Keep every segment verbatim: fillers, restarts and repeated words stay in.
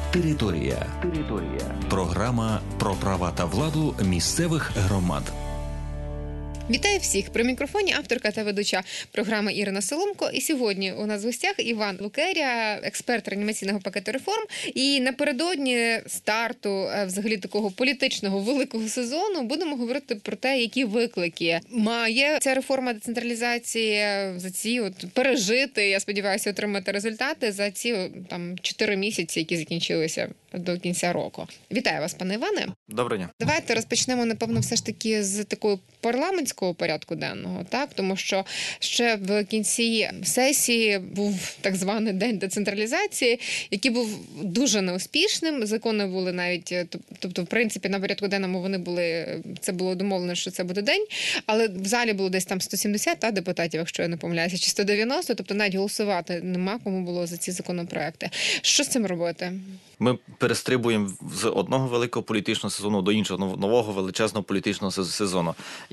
Територія. Територія. Програма про права та владу місцевих громад. Вітаю всіх! При мікрофоні авторка та ведуча програми Ірина Соломко. І сьогодні у нас в гостях Іван Лукеря, експерт реанімаційного пакету реформ. І напередодні старту взагалі такого політичного великого сезону будемо говорити про те, які виклики має ця реформа децентралізації за ці от пережити, я сподіваюся, отримати результати за ці там чотири місяці, які закінчилися до кінця року. Вітаю вас, пане Іване. Доброго дня. Давайте розпочнемо, напевно, все ж таки з такої парламентського порядку денного, так? Тому що ще в кінці сесії був так званий день децентралізації, який був дуже неуспішним. Закони були навіть, тобто, в принципі, на порядку денному вони були, це було домовлено, що це буде день, але в залі було десь там сто сімдесят та, депутатів, якщо я не помиляюся, чи сто дев'яносто, тобто навіть голосувати нема кому було за ці законопроекти. Що з цим робити? Ми перестрибуємо з одного великого політичного сезону до іншого, нового величезного політичного сезону.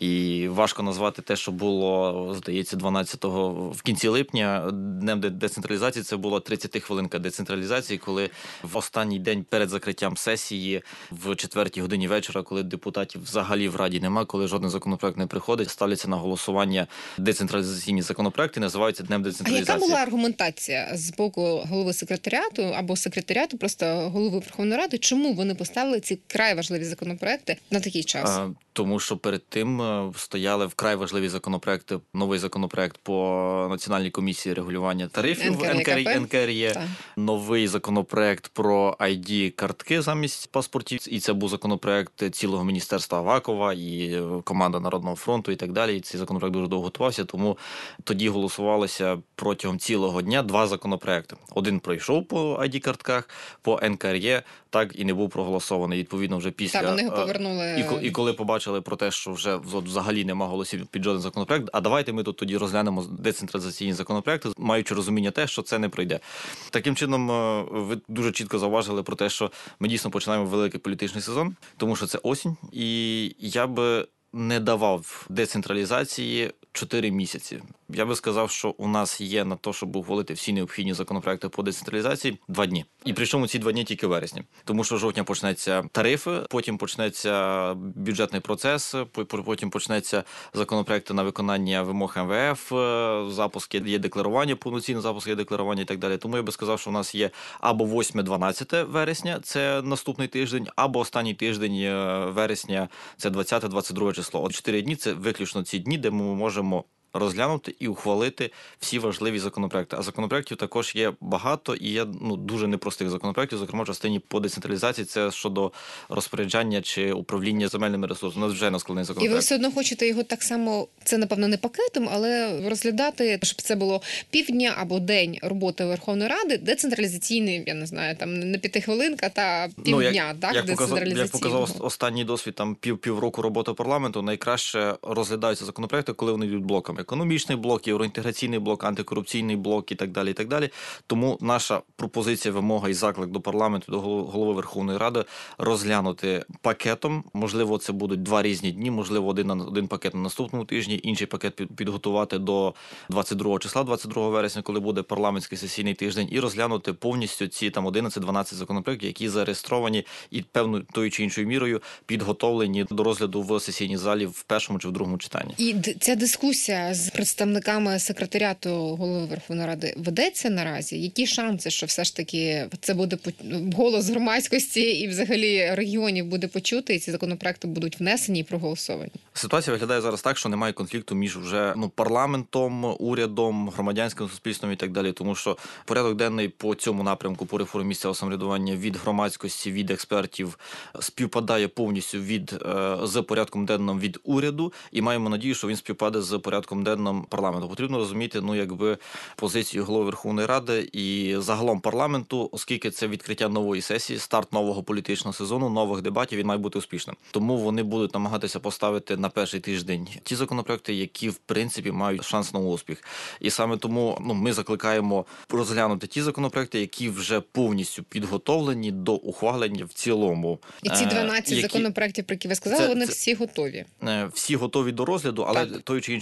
І важко назвати те, що було, здається, дванадцятого в кінці липня, днем децентралізації. Це була тридцятихвилинка децентралізації, коли в останній день перед закриттям сесії в четвертій годині вечора, коли депутатів взагалі в Раді нема, коли жоден законопроект не приходить, ставляться на голосування децентралізаційні законопроекти, називаються днем децентралізації. А яка була аргументація з боку голови секретаріату або секретаріату, просто голови Верховної Ради, чому вони поставили ці край важливі законопроекти на такий час? А, тому що перед тим стояли вкрай важливі законопроекти, новий законопроект по Національній комісії регулювання тарифів, ен ка ер є, новий законопроект про ай ді-картки замість паспортів, і це був законопроект цілого міністерства Авакова і команда Народного фронту і так далі. І цей законопроект дуже довго готувався, тому тоді голосувалося протягом цілого дня два законопроекти. Один пройшов по ай ді-картках, по ен ка ер є так і не був проголосований. Відповідно, вже після... Так, вони його повернули. І, і коли побачили про те, що вже взагалі нема голосів під жоден законопроект, а давайте ми тут тоді розглянемо децентралізаційні законопроекти, маючи розуміння те, що це не пройде. Таким чином, ви дуже чітко зауважили про те, що ми дійсно починаємо великий політичний сезон, тому що це осінь, і я би не давав децентралізації чотири місяці. Я би сказав, що у нас є на те, щоб ухвалити всі необхідні законопроекти по децентралізації, два дні. І причому ці два дні тільки в вересні. Тому що жовтня почнеться тарифи, потім почнеться бюджетний процес, потім почнеться законопроекти на виконання вимог ем ве еф, запуск є декларування, повноцінне запуск є декларування і так далі. Тому я би сказав, що у нас є або восьме-дванадцяте вересня, це наступний тиждень, або останній тиждень вересня, це двадцяте-двадцять друге число. От чотири дні – це виключно ці дні, де ми можемо розглянути і ухвалити всі важливі законопроекти. А законопроектів також є багато і є ну, дуже непростих законопроектів, зокрема в частині по децентралізації, це щодо розпоряджання чи управління земельними ресурсами. Надзвичайно складний законопроект. І ви все одно хочете його так само, це, напевно, не пакетом, але розглядати, щоб це було півдня або день роботи Верховної Ради, децентралізаційний, я не знаю, там не п'ятихвилинка, та півдня, ну, як, так, як децентралізаційного. Як показав останній досвід, там пів, півроку роботи парламенту, найкраще розглядаються законопроекти, коли вони йдуть блоками. Економічний блок, євроінтеграційний блок, антикорупційний блок і так далі, і так далі. Тому наша пропозиція, вимога і заклик до парламенту, до голови Верховної Ради розглянути пакетом. Можливо, це будуть два різні дні, можливо, один, один пакет на наступному тижні, інший пакет підготувати до двадцять другого числа, двадцять другого вересня, коли буде парламентський сесійний тиждень, і розглянути повністю ці там одинадцять-дванадцять законопроєктів, які зареєстровані і певною тою чи іншою мірою підготовлені до розгляду в сесійній залі в першому чи в другому читанні. І ця дискусія з представниками секретаріату голови Верховної Ради ведеться наразі? Які шанси, що все ж таки це буде голос громадськості і взагалі регіонів буде почути, і ці законопроекти будуть внесені і проголосовані? Ситуація виглядає зараз так, що немає конфлікту між вже ну, парламентом, урядом, громадянським суспільством і так далі, тому що порядок денний по цьому напрямку, по реформі місцевого самоврядування від громадськості, від експертів співпадає повністю від, з порядком денним від уряду, і маємо надію, що він співпаде з порядком денним парламенту. Потрібно розуміти, ну, якби позицію голови Верховної Ради і загалом парламенту, оскільки це відкриття нової сесії, старт нового політичного сезону, нових дебатів, він має бути успішним. Тому вони будуть намагатися поставити на перший тиждень ті законопроекти, які, в принципі, мають шанс на успіх. І саме тому ну, ми закликаємо розглянути ті законопроекти, які вже повністю підготовлені до ухвалення в цілому. І ці дванадцять які... законопроектів, про які ви сказали, це, вони це... всі готові? Всі готові до розгляду, але так. Тою чи іншою мірою.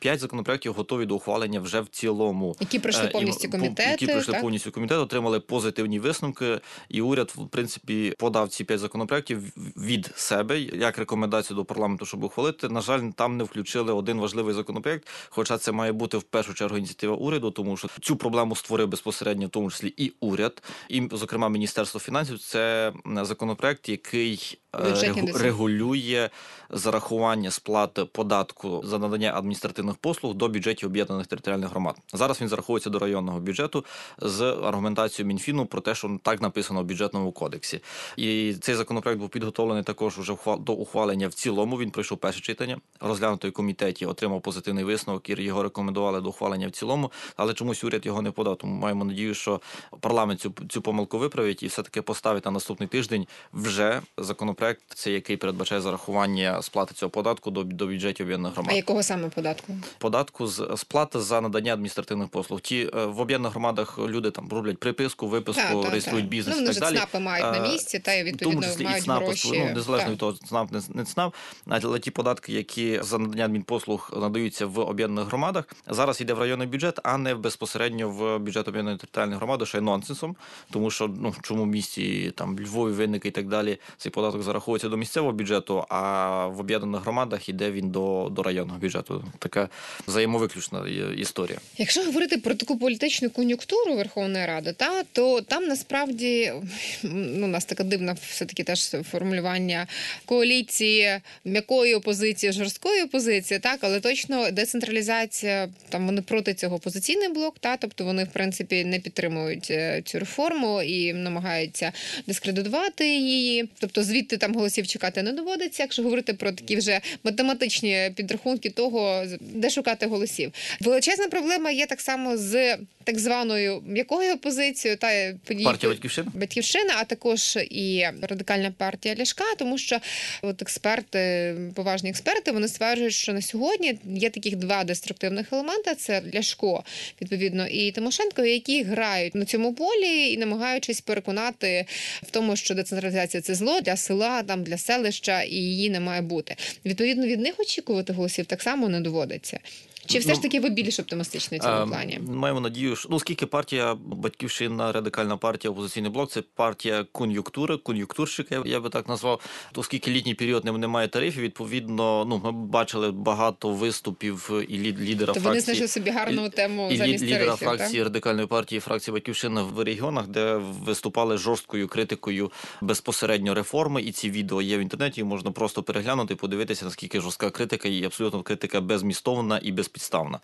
п'ять законопроєктів готові до ухвалення вже в цілому. Які пройшли повністю комітети. Які пройшли так? повністю комітет, отримали позитивні висновки, і уряд, в принципі, подав ці п'ять законопроєктів від себе, як рекомендацію до парламенту, щоб ухвалити. На жаль, там не включили один важливий законопроєкт, хоча це має бути в першу чергу ініціатива уряду, тому що цю проблему створив безпосередньо, в тому числі і уряд, і, зокрема, Міністерство фінансів. Це законопроєкт, який регу... регулює зарахування сплати податку за надання адміністративних послуг до бюджетів об'єднаних територіальних громад. Зараз він зараховується до районного бюджету з аргументацією Мінфіну про те, що так написано в бюджетному кодексі. І цей законопроект був підготовлений також уже до ухвалення в цілому. Він пройшов перше читання, розглянутий в комітеті, отримав позитивний висновок і його рекомендували до ухвалення в цілому, але чомусь уряд його не подав. Тому маємо надію, що парламент цю, цю помилку виправить і все-таки поставить на наступний тиждень вже законопроект, це який передбачає зарахування сплати цього податку до, до бюджетів об'єднаних громад. А якого саме податку? Податку з сплати за надання адміністративних послуг. Ті в об'єднаних громадах люди там роблять приписку, виписку, та, реєструють та. бізнес ну, і так далі. Ну, ЦНАПи мають на місці, та й відповідно мають ЦНАП, гроші. Ну, незалежно та. від того, ЦНАП, не, не ЦНАП, але ті податки, які за надання адмінпослуг надаються в об'єднаних громадах, зараз йде в районний бюджет, а не безпосередньо в бюджет об'єднаної територіальної громади, що є нонсенсом, тому що ну в чому місті там Львові, Винники і так далі цей податок зараховується до місцевого бюджету, а в об'єднаних громадах йде він до, до районного бюджету. Така взаємовиключна історія. Якщо говорити про таку політичну кон'юнктуру Верховної Ради, та то там насправді ну у нас така дивна все-таки теж формулювання коаліції м'якої опозиції, жорсткої опозиції, так, але точно децентралізація, там вони проти цього опозиційний блок, та, тобто вони в принципі не підтримують цю реформу і намагаються дискредитувати її. Тобто звідти там голосів чекати не доводиться, якщо говорити про такі вже математичні підрахунки того, де шукати голосів. Величезна проблема є так само з так званою м'якою опозицією, та партія Батьківщина, Батьківщина, а також і Радикальна партія Ляшка, тому що от експерти, поважні експерти, вони стверджують, що на сьогодні є таких два деструктивних елемента, це Ляшко, відповідно, і Тимошенко, які грають на цьому полі і намагаючись переконати в тому, що децентралізація – це зло для села, там для селища, і її не має бути. Відповідно, від них очікувати голосів так само не доводиться. Чи все ж таки ви більш оптимістичні в цьому а, плані? Маємо надію, що ну, оскільки партія Батьківщина, Радикальна партія, Опозиційний блок – це партія кон'юнктури, кон'юнктурщика, я би так назвав. То оскільки літній період немає тарифів, відповідно, ну ми бачили багато виступів і лідера то фракції. Вони знайшли собі гарну тему і замість лідера тарифів, фракції так? Радикальної партії, фракції Батьківщина в регіонах, де виступали жорсткою критикою безпосередньо реформи. І ці відео є в інтернеті, можна просто переглянути, подивитися, наскільки жорстка критика і абсолютно критика безмістовна і безпідставна.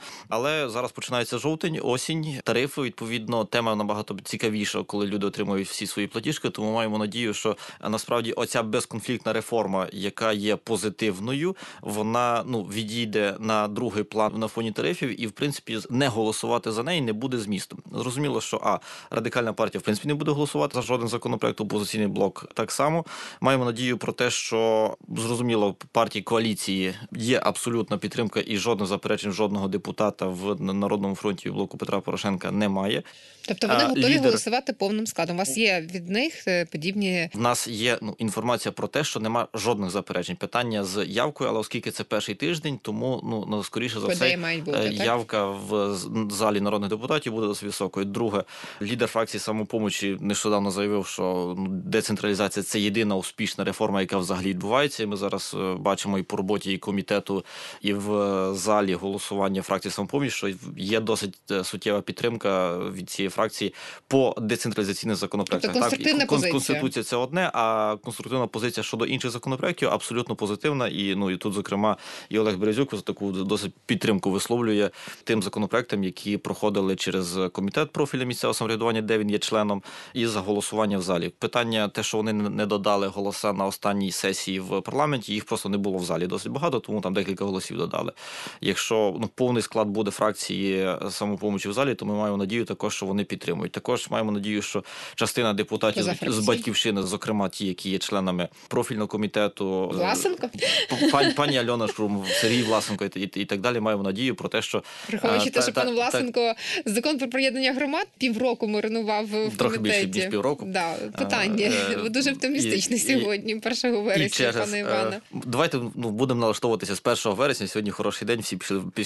Але зараз починається жовтень, осінь, тарифи, відповідно, тема набагато цікавіша, коли люди отримують всі свої платіжки, тому маємо надію, що насправді оця безконфліктна реформа, яка є позитивною, вона ну відійде на другий план на фоні тарифів і, в принципі, не голосувати за неї не буде змісту. Зрозуміло, що а Радикальна партія, в принципі, не буде голосувати за жоден законопроект, Опозиційний блок так само. Маємо надію про те, що, зрозуміло, партії коаліції є абсолютна підтримка і жодних заперечень, жодного депутата в Народному фронті і блоку Петра Порошенка немає. Тобто вони а, готові лідер... голосувати повним складом. У вас є від них подібні... В нас є ну, інформація про те, що нема жодних заперечень. Питання з явкою, але оскільки це перший тиждень, тому ну скоріше за все бути, явка в залі народних депутатів буде досить високою. Друге, лідер фракції «Самопомочі» нещодавно заявив, що ну, децентралізація – це єдина успішна реформа, яка взагалі відбувається. І ми зараз бачимо і по роботі і комітету, і в залі голосування фракції «Самопоміч», що є досить суттєва підтримка від цієї фракції по децентралізаційних законопроектах. Тобто конструктивна так, позиція. Конституція – це одне, а конструктивна позиція щодо інших законопроектів абсолютно позитивна. І ну і тут, зокрема, і Олег Березюк таку досить підтримку висловлює тим законопроектам, які проходили через комітет профілю місцевого самоврядування, де він є членом, і за голосування в залі. Питання те, що вони не додали голоса на останній сесії в парламенті, їх просто не було в залі досить багато, тому там декілька голосів додали. Якщо ну, повний склад буде фракції «Самопомочі» в залі, то ми маємо надію також, що вони підтримують. Також маємо надію, що частина депутатів з Батьківщини, зокрема ті, які є членами профільного комітету, Власенко, пані, пані Альона Шурм, Сергій Власенко і, і, і так далі, маємо надію про те, що враховуючи те, що пан Власенко та, закон про приєднання громад півроку маринував в трохи комітеті. Більше ніж півроку. Да, питання а, дуже оптимістичне сьогодні, першого вересня, пане Іване. Давайте ну, будемо налаштовуватися з першого вересня. Сьогодні хороший день, всі пішли,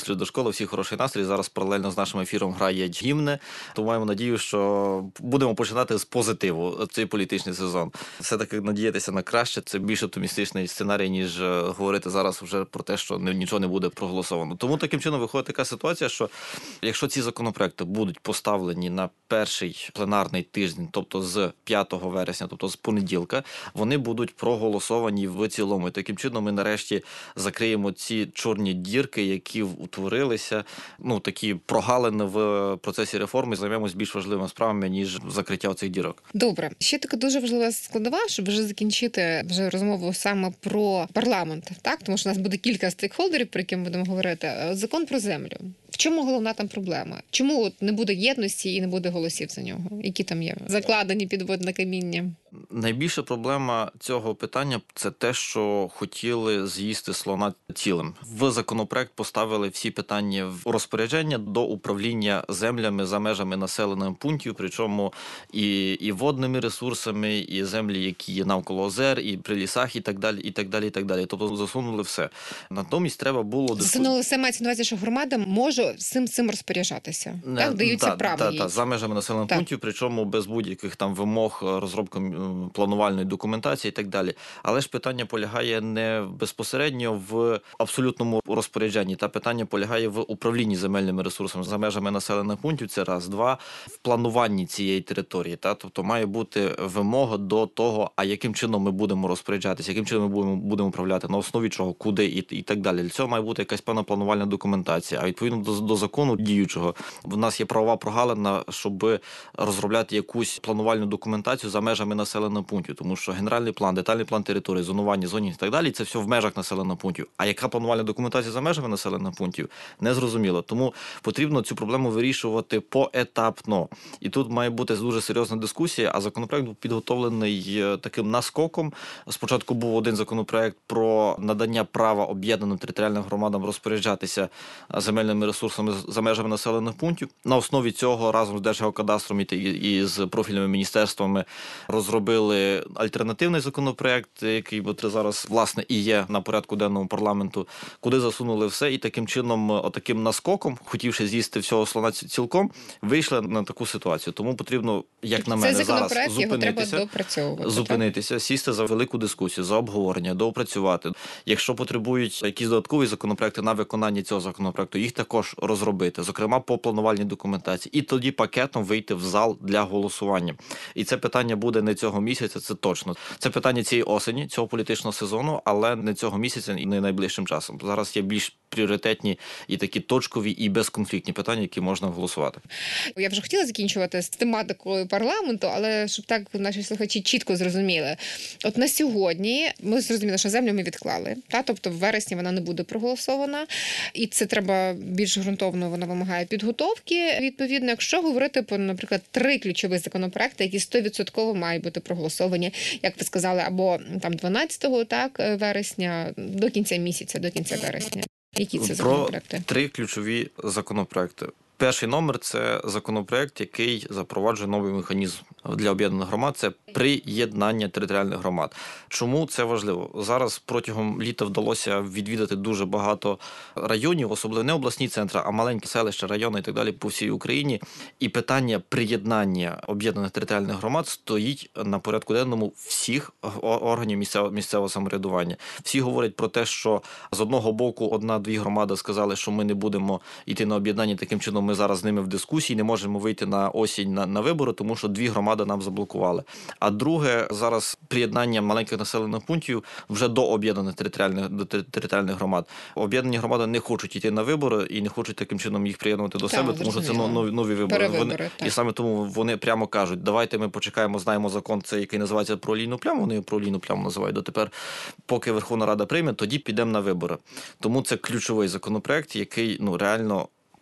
до школи, всі хороший настрій. Зараз паралельно з нашим ефіром грає гімни. Тому маємо надію, що будемо починати з позитиву цей політичний сезон. Все-таки надіятися на краще. Це більш оптимістичний сценарій, ніж говорити зараз вже про те, що нічого не буде проголосовано. Тому таким чином виходить така ситуація, що якщо ці законопроекти будуть поставлені на перший пленарний тиждень, тобто з п'ятого вересня, тобто з понеділка, вони будуть проголосовані в цілому. І таким чином ми нарешті закриємо ці чорні дірки, які утворилися, ну, такі прогалини в процесі реформи, займемось більш важливими справами, ніж закриття цих дірок. Добре. Ще така дуже важлива складова, щоб вже закінчити вже розмову саме про парламент, так? Тому що у нас буде кілька стейкхолдерів, про які ми будемо говорити. Закон про землю. В чому головна там проблема? Чому от не буде єдності і не буде голосів за нього? Які там є закладені підводне каміння? Найбільша проблема цього питання – це те, що хотіли з'їсти слона цілим. В законопроект поставили всі питання в розпорядження до управління землями за межами населених пунктів, причому і, і водними ресурсами, і землі, які є навколо озер, і при лісах, і так далі, і так далі, і так далі. Тобто засунули все. Натомість треба було... Засунули все, мається на увазі, що громада може цим цим розпоряджатися. Не, так, даються та, право та, їй. та, за межами населених так. пунктів, причому без будь-яких там вимог, розробки планувальної документації і так далі. Але ж питання полягає не безпосередньо в абсолютному розпорядженні, та питання полягає в управлінні земельними ресурсами за межами населених пунктів, це раз. Два, в плануванні цієї території. Та? Тобто має бути вимога до того, а яким чином ми будемо розпоряджатися, яким чином ми будемо, будемо управляти, на основі чого, куди і, і так далі. Для цього має бути якась певна планувальна документація. А відповідно до, до закону діючого, в нас є правова прогалина, щоб розробляти якусь планувальну документацію за межами населеного пунктів, тому що генеральний план, детальний план території, зонування, зонів і так далі, це все в межах населеного пунктів. А яка планувальна документація за межами населених пунктів, не зрозуміло. Тому потрібно цю проблему вирішувати поетапно. І тут має бути дуже серйозна дискусія, а законопроект був підготовлений таким наскоком. Спочатку був один законопроект про надання права об'єднаним територіальним громадам розпоряджатися земельними ресурсами за межами населених пунктів. На основі цього разом з Держгеокадастром і з профільними міністерствами розробили альтернативний законопроект, який зараз, власне, і є на порядку денному парламенту, куди засунули все і таким чином, отаким наскоком, хотівши з'їсти всього слона цілком, вийшли на таку ситуацію. Тому потрібно, як на мене, зараз зупинитися, зупинитися, сісти за велику дискусію, за обговорення, доопрацювати. Якщо потребують якісь додаткові законопроекти на виконання цього законопроекту, їх також розробити, зокрема по планувальній документації, і тоді пакетом вийти в зал для голосування. І це питання буде не цього місяця, це точно. Це питання цієї осені, цього політичного сезону, але не цього місяця і не найближчим часом. Зараз є більш пріоритетні і такі точкові і безконфліктні питання, які можна голосувати. Я вже хотіла закінчувати з тематикою парламенту, але щоб так наші слухачі чітко зрозуміли. От на сьогодні ми зрозуміли, що землю ми відклали, та? Тобто в вересні вона не буде проголосована, і це треба більш ґрунтовно, вона вимагає підготовки. Відповідно, якщо говорити про, наприклад, три ключові законопроекти, які сто відсотків мають бути проголосовані, як ви сказали, або там дванадцятого так, вересня, до кінця місяця, до кінця вересня. Які це законопроекти? Про три ключові законопроекти. Перший номер – це законопроект, який запроваджує новий механізм для об'єднаних громад – це приєднання територіальних громад. Чому це важливо? Зараз протягом літа вдалося відвідати дуже багато районів, особливо не обласні центри, а маленькі селища, райони і так далі по всій Україні. І питання приєднання об'єднаних територіальних громад стоїть на порядку денному всіх органів місцевого, місцевого самоврядування. Всі говорять про те, що з одного боку одна-дві громади сказали, що ми не будемо йти на об'єднання, таким чином ми зараз з ними в дискусії, не можемо вийти на осінь на, на вибори, тому що дві громади нам заблокували. А друге, зараз приєднання маленьких населених пунктів вже до об'єднаних територіальних, до територіальних громад. Об'єднані громади не хочуть йти на вибори і не хочуть таким чином їх приєднувати до так, себе, тому що це нові, нові вибори. Вони, і саме тому вони прямо кажуть, давайте ми почекаємо, знаємо закон, цей, який називається про олійну пляму, вони його про олійну пляму називають дотепер, поки Верховна Рада прийме, тоді підемо на вибори. Тому це ключовий законопроект, який, ну, реально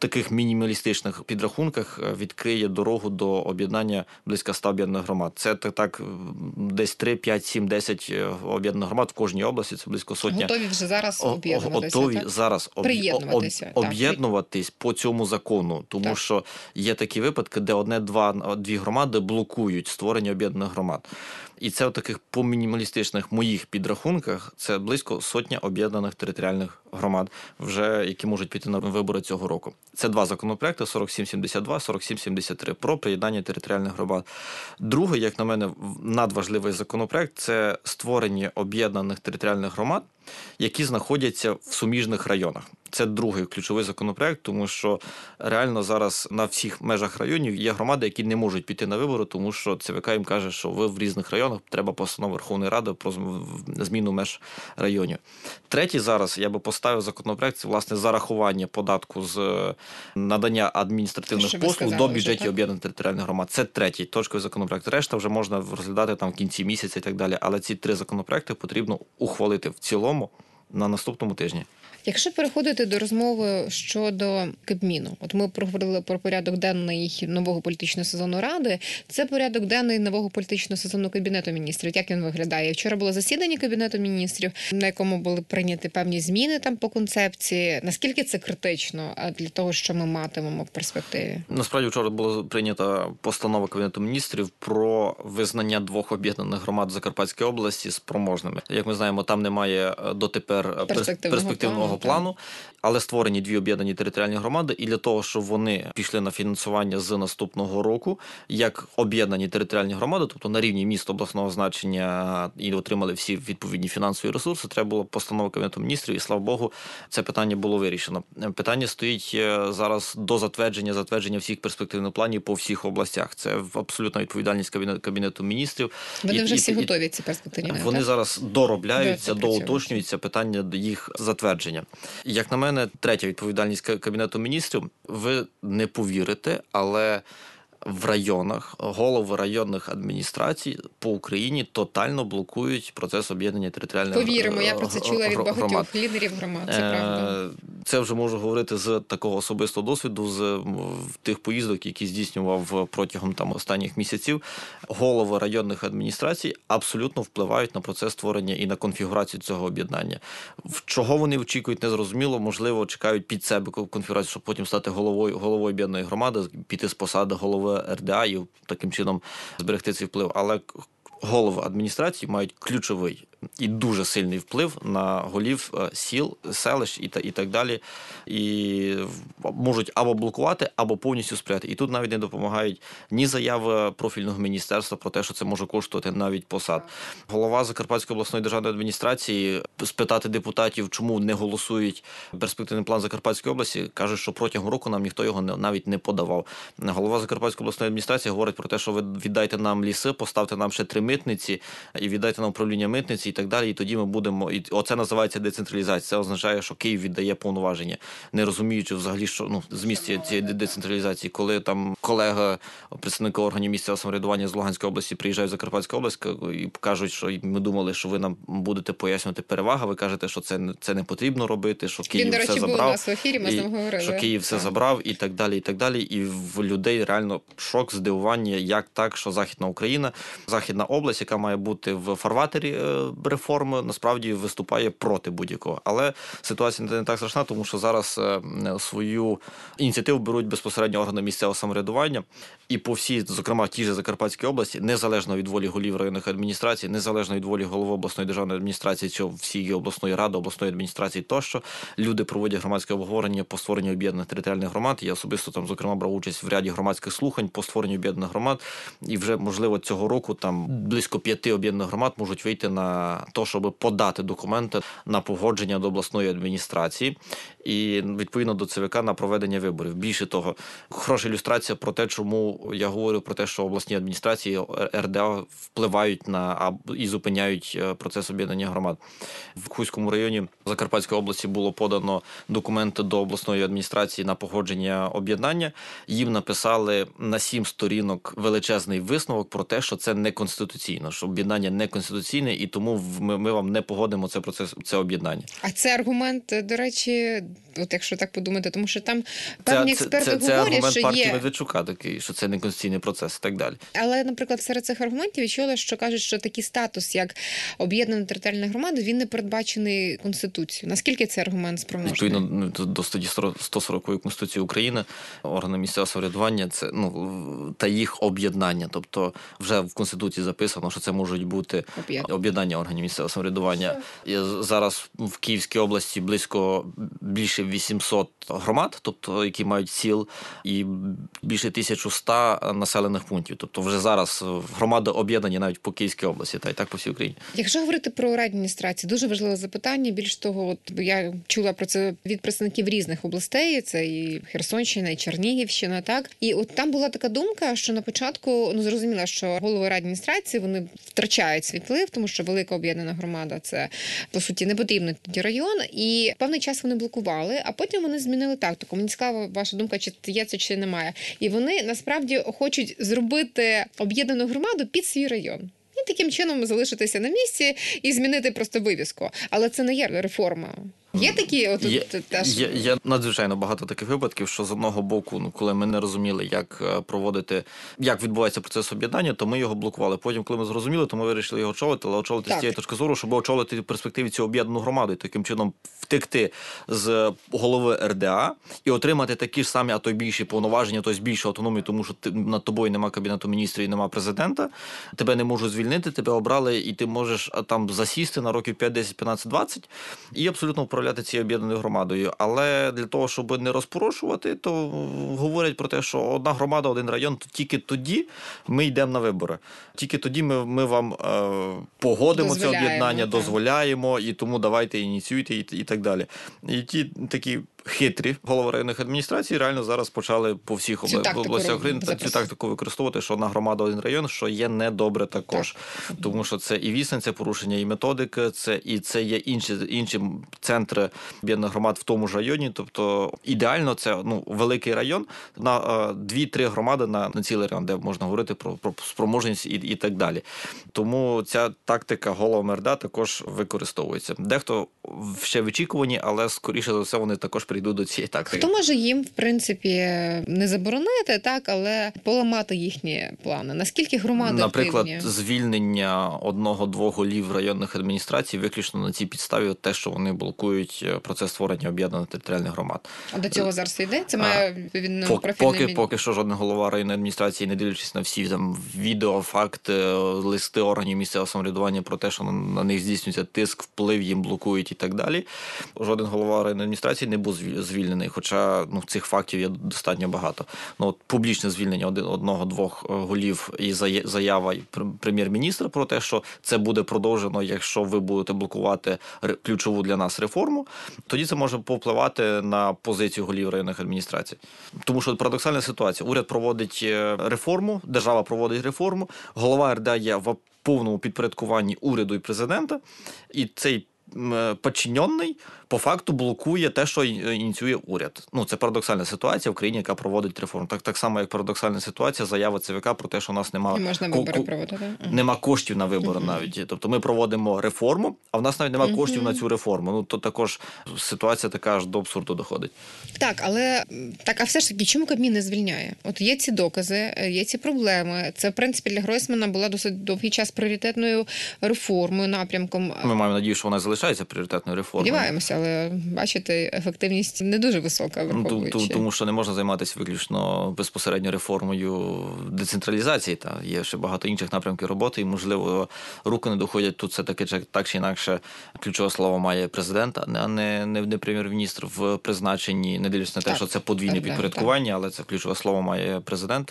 таких мінімалістичних підрахунках відкриє дорогу до об'єднання близько ста об'єднаних громад. Це так, так десь три, п'ять, сім, десять об'єднаних громад в кожній області, це близько сотня. Готові вже зараз об'єднуватися, Готові так? зараз об... Приєднуватися, об... об'єднуватись по цьому закону, тому так. що є такі випадки, де одне-два дві громади блокують створення об'єднаних громад. І це в таких по мінімалістичних моїх підрахунках це близько сотня об'єднаних територіальних громад, вже які можуть піти на вибори цього року. Це два законопроекти сорок сім сімдесят два, сорок сім сімдесят три про приєднання територіальних громад. Другий, як на мене, надважливий законопроект – це створення об'єднаних територіальних громад, які знаходяться в суміжних районах. Це другий ключовий законопроект, тому що реально зараз на всіх межах районів є громади, які не можуть піти на вибори, тому що ЦВК їм каже, що ви в різних районах, треба постанова Верховної Ради про зміну меж районів. Третій зараз я би поставив законопроект, це, власне, зарахування податку з надання адміністративних Що послуг сказали, до бюджетів так? об'єднаних територіальних громад. Це третій точковий законопроект. Решта вже можна розглядати там в кінці місяця і так далі. Але ці три законопроекти потрібно ухвалити в цілому на наступному тижні. Якщо переходити до розмови щодо Кабміну, от ми проговорили про порядок денний нового політичного сезону Ради, це порядок денний нового політичного сезону Кабінету міністрів. Як він виглядає? Вчора було засідання Кабінету міністрів, на якому були прийняті певні зміни там по концепції. Наскільки це критично для того, що ми матимемо в перспективі? Насправді вчора була прийнята постанова Кабінету міністрів про визнання двох об'єднаних громад Закарпатської області спроможними. Як ми знаємо, там немає дотепер перспективного, перспективного плану, плану, але створені дві об'єднані територіальні громади, і для того, щоб вони пішли на фінансування з наступного року, як об'єднані територіальні громади, тобто на рівні міст обласного значення і отримали всі відповідні фінансові ресурси, треба було постанова Кабінету міністрів, і, слава Богу, це питання було вирішено. Питання стоїть зараз до затвердження, затвердження всіх перспективних планів по всіх областях. Це абсолютна відповідальність Кабінету, Кабінету міністрів. Вони і, вже і, всі і, готові, ці перспективні. Вони так? зараз доробляються, Доопрацьовуються. доуточнюються питання до їх затвердження. Як на мене, третя відповідальність Кабінету міністрів, ви не повірите, але в районах голови районних адміністрацій по Україні тотально блокують процес об'єднання територіальних громад. Повіримо, я про це чула від багатьох лідерів громад, це правда. Це вже можу говорити з такого особистого досвіду, з тих поїздок, які здійснював протягом там останніх місяців. Голови районних адміністрацій абсолютно впливають на процес створення і на конфігурацію цього об'єднання. В чого вони очікують, незрозуміло. Можливо, чекають під себе конфігурацію, щоб потім стати головою, головою об'єднаної громади, піти з посади голови Р Д А і таким чином зберегти цей вплив. Але голови адміністрації мають ключовий і дуже сильний вплив на голів сіл, селищ і, та, і так далі. І можуть або блокувати, або повністю сприяти. І тут навіть не допомагають ні заяви профільного міністерства про те, що це може коштувати навіть посад. Голова Закарпатської обласної державної адміністрації спитати депутатів, чому не голосують перспективний план Закарпатської області, каже, що протягом року нам ніхто його не, навіть не подавав. Голова Закарпатської обласної адміністрації говорить про те, що ви віддайте нам ліси, поставте нам ще три митниці і віддайте нам управління митниці і так далі, і тоді ми будемо... І оце називається децентралізація. Це означає, що Київ віддає повноваження, не розуміючи взагалі, що ну, зміст цієї децентралізації. Коли там колега, представники органів місцевого самоврядування з Луганської області приїжджають в Закарпатську область і кажуть, що ми думали, що ви нам будете пояснювати переваги, ви кажете, що це, це не потрібно робити, що Київ Він, до речі, все був забрав. у нас в ефірі, ми з ним говорили. Що Київ все так. забрав і так далі, і так далі. І в людей реально шок, здивування, як так, що Західна Україна, Західна область, яка має бути в фарватері реформи, насправді виступає проти будь-якого. Але ситуація не так страшна, тому що зараз свою ініціативу беруть безпосередньо органи місцевого самоврядування і по всій, зокрема, тій же Закарпатській області, незалежно від волі голів районних адміністрацій, незалежно від волі голови обласної державної адміністрації, цього всієї обласної ради, обласної адміністрації тощо, люди проводять громадське обговорення по створенню об'єднаних територіальних громад. Я особисто там, зокрема, брав участь в ряді громадських слухань по створенню об'єднаних громад. І вже, можливо, цього року там близько п'яти об'єднаних громад можуть вийти на те, щоб подати документи на погодження до обласної адміністрації і, відповідно, до Ц В К на проведення виборів. Більше того, хороша ілюстрація про те, чому я говорю про те, що обласні адміністрації, Р Д А впливають на і зупиняють процес об'єднання громад. В Хуському районі Закарпатської області було подано документи до обласної адміністрації на погодження об'єднання. Їм написали на сім сторінок величезний висновок про те, що це неконституційно, що об'єднання неконституційне, і тому тому ми, ми вам не погодимо це процес, це об'єднання. А це аргумент, до речі, от якщо так подумати, тому що там певні це, експерти це, це, говорять, це аргумент що партії є... Медведчука такий, що це не конституційний процес і так далі. Але, наприклад, серед цих аргументів я чула, що кажуть, що такий статус, як об'єднана територіальна громада, він не передбачений Конституцією. Наскільки цей аргумент спроможний? Відповідно до статті сто сорокової Конституції України органи місцевого самоврядування це ну та їх об'єднання. Тобто вже в Конституції записано, що це можуть бути об'єднання органів місцевого самоврядування. І зараз в Київській області близько більше вісімсот громад, тобто які мають сіл, і більше тисяча сто населених пунктів. Тобто вже зараз громади об'єднані навіть по Київській області, та й так по всій Україні. Якщо говорити про райадміністрації, дуже важливе запитання. Більш того, от я чула про це від представників різних областей, це і Херсонщина, і Чернігівщина, так? І от там була така думка, що на початку, ну зрозуміло, що голови райадміністрації, вони втрачають свій вплив, тому що велика об'єднана громада, це, по суті, не потрібний тоді район, і певний час вони блокували, а потім вони змінили тактику. Мені цікава ваша думка, чи є це, чи немає. І вони, насправді, хочуть зробити об'єднану громаду під свій район. І таким чином залишитися на місці і змінити просто вивіску. Але це не є реформа. Є такі от, є, от, теж? Є, є надзвичайно багато таких випадків, що з одного боку, ну коли ми не розуміли, як проводити, як відбувається процес об'єднання, то ми його блокували. Потім, коли ми зрозуміли, то ми вирішили його очолити, але очолити так. з цієї точки зору, щоб очолити в перспективі цю об'єднану громаду і таким чином втекти з голови ер де а і отримати такі ж самі, а то й більші повноваження, тобто більшу автономію, тому що ти, над тобою нема Кабінету міністрів і нема президента, тебе не можуть звільнити, тебе обрали і ти можеш там засісти на років п'ять, десять, п'ятнадцять, двадцять і абсолютно управляти цією об'єднаною громадою. Але для того, щоб не розпорошувати, то говорять про те, що одна громада, один район, то тільки тоді ми йдемо на вибори. Тільки тоді ми, ми вам е, погодимо це об'єднання, так. дозволяємо, і тому давайте ініціюйте і, і так далі. І ті такі хитрі голови районних адміністрацій реально зараз почали по всіх областях України цю тактику використовувати, що одна громада, один район, що є недобре також. Так. Тому що це і відстань, це порушення і методики, це і це є інші, інші центри об'єднаних громад в тому ж районі. Тобто ідеально це ну, великий район на е, дві-три громади на, на цілий район, де можна говорити про, про спроможність і, і так далі. Тому ця тактика головами ер де а також використовується. Дехто ще в очікуванні, але скоріше за все вони також прийдуть до цієї тактики. Хто може їм, в принципі, не заборонити, так, але поламати їхні плани? Наскільки громади Наприклад, активні? звільнення одного-двох голів районних адміністрацій виключно на цій підставі те, що вони блокують процес створення об'єднаних територіальних громад. А до цього зараз йде? Це має він поки, профільний... Поки, поки що жоден голова районної адміністрації, не дивлячись на всі там відео, факти, листи органів місцевого самоврядування про те, що на, на них здійснюється тиск, вплив, їм блокують і так далі. Жоден голова районної адміністрації не був звільнений, хоча ну, цих фактів є достатньо багато. Ну, от, публічне звільнення один, одного-двох голів і заява прем'єр-міністра про те, що це буде продовжено, якщо ви будете блокувати ключову для нас реформу, тоді це може повпливати на позицію голів районних адміністрацій. Тому що парадоксальна ситуація. Уряд проводить реформу, держава проводить реформу, голова ер де а є в повному підпорядкуванні уряду і президента, і цей підчинений по факту блокує те, що ініціює уряд. Ну, це парадоксальна ситуація в країні, яка проводить реформу. Так, так само, як парадоксальна ситуація, заява це ве ка про те, що у нас немає можна ко- вибори ко- проводити. Нема коштів на вибори uh-huh. навіть. Тобто ми проводимо реформу, а в нас навіть немає uh-huh. коштів на цю реформу. Ну, то також ситуація така аж до абсурду доходить. Так, але так, а все ж таки, чому Кабмін не звільняє? От є ці докази, є ці проблеми. Це, в принципі, для Гройсмана була досить довгий час пріоритетною реформою, напрямком. Ми маємо надію, що вона залишається пріоритетною реформою. Сподіваємося, але бачите, ефективність не дуже висока, враховуючи. Ну, тому що не можна займатися виключно безпосереднььо реформою децентралізації. Та є ще багато інших напрямків роботи, і, можливо, руки не доходять. Тут все-таки так чи інакше ключове слово має президент, а не, не, не прем'єр-міністр в призначенні, не дивлячись на те, так, що це подвійне так, підпорядкування, так. але це ключове слово має президент.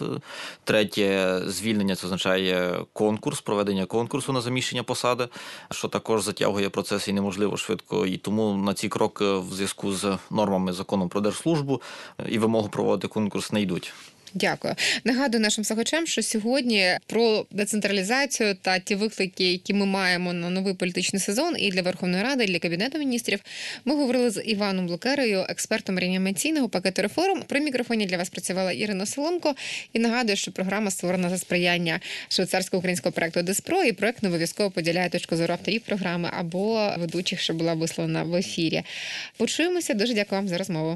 Третє, звільнення, це означає конкурс, проведення конкурсу на заміщення посади, що також затягує процес і неможливо швидко. І тому на ці кроки в зв'язку з нормами закону про держслужбу і вимогу проводити конкурс не йдуть. Дякую. Нагадую нашим слухачам, що сьогодні про децентралізацію та ті виклики, які ми маємо на новий політичний сезон і для Верховної Ради, і для Кабінету міністрів, ми говорили з Іваном Лукерою, експертом реанімаційного пакету реформ. При мікрофоні для вас працювала Ірина Соломко. І нагадую, що програма створена за сприяння швейцарсько-українського проекту Деспро, і проект не обов'язково поділяє точку зору авторів програми або ведучих, що була висловлена в ефірі. Почуємося. Дуже дякую вам за розмову.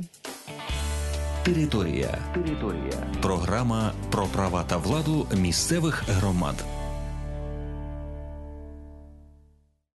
Територія. Територія. Програма про права та владу місцевих громад.